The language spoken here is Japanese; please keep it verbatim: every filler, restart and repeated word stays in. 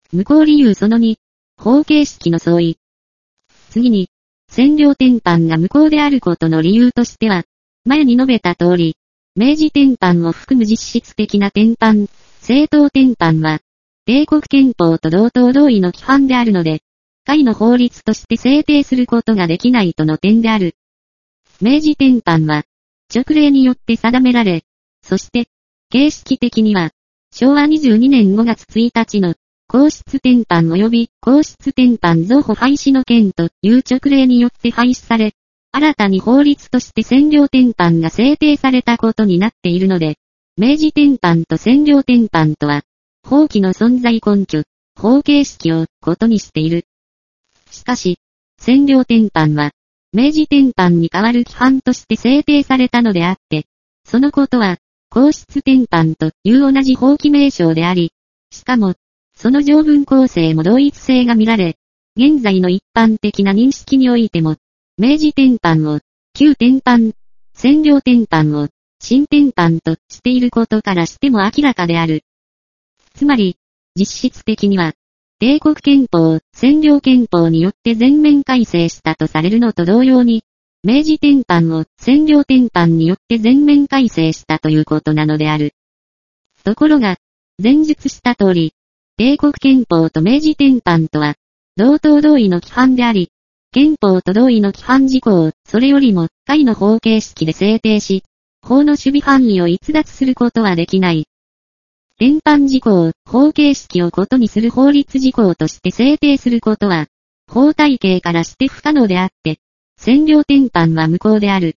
無効理由そのに、法形式の相違。次に、占領転換が無効であることの理由としては、前に述べた通り、明示転換を含む実質的な転換、正当転換は、帝国憲法と同等同意の規範であるので、下の法律として制定することができないとの点である。明示転換は、勅令によって定められ、そして、形式的には、しょうわにじゅうにねんごがつついたちの、皇室転換及び皇室転換増補廃止の件という勅令によって廃止され、新たに法律として占領転換が制定されたことになっているので、明示転換と占領転換とは、法規の存在根拠、法形式をことにしている。しかし、占領転換は、明示転換に代わる規範として制定されたのであって、そのことは、皇室転換という同じ法規名称であり、しかも、その条文構成も同一性が見られ、現在の一般的な認識においても、明示転換を、旧転換、占領転換を、新転換としていることからしても明らかである。つまり、実質的には、帝国憲法、占領憲法によって全面改正したとされるのと同様に、明示転換を占領転換によって全面改正したということなのである。ところが、前述した通り、帝国憲法と明示転換とは、同等同意の規範であり、憲法と同意の規範事項をそれよりも下の法形式で制定し、法の守備範囲を逸脱することはできない。転換事項、法形式をことにする法律事項として制定することは、法体系からして不可能であって、占領転換は無効である。